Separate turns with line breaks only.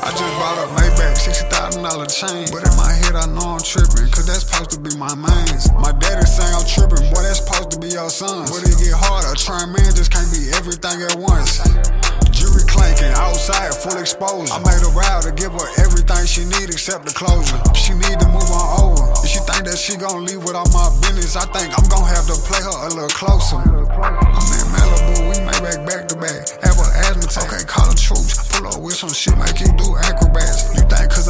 I just bought a Maybach, $60,000 chain. But in my head I know I'm tripping, cause that's supposed to be my mains. My daddy saying I'm tripping, boy that's supposed to be your son. But it get harder, trying man just can't be everything at once. Jewelry clanking, outside, full exposure. I made a vow to give her everything she need except the closure. She need to move on over. If she think that she gon' leave with all my business, I think I'm gon' have to play her a little closer. I'm in Malibu, we made back to back. Have her asthma, okay, call the troops. Pull up with some shit, make you do acrobats. You think cause